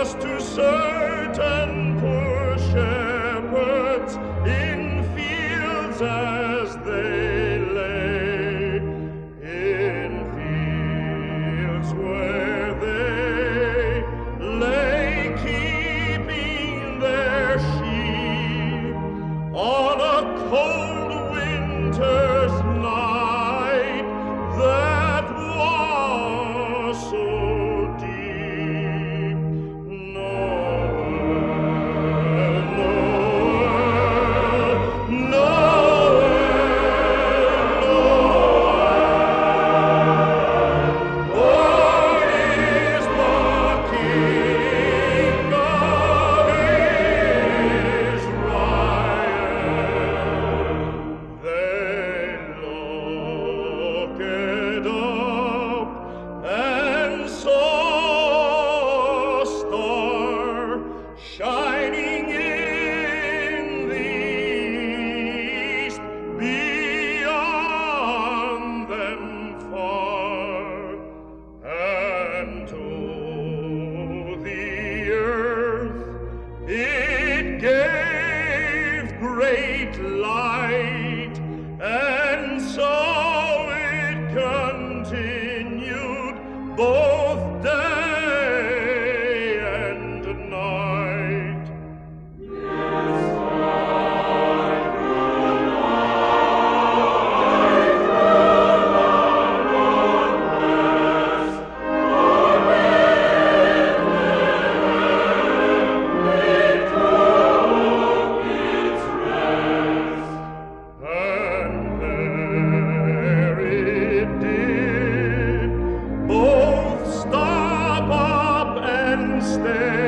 was to certain poor shepherds in fields as they lay, in fields where they lay keeping their sheep on a cold winter's night that was so deep. Noel, Noel, Noel, Noel. Born is the King of Israel. They looked up and saw a star shining in the east, beyond them far, and to the earth it gave great light, and so it continued both day and night. And there it did both stop up and stay.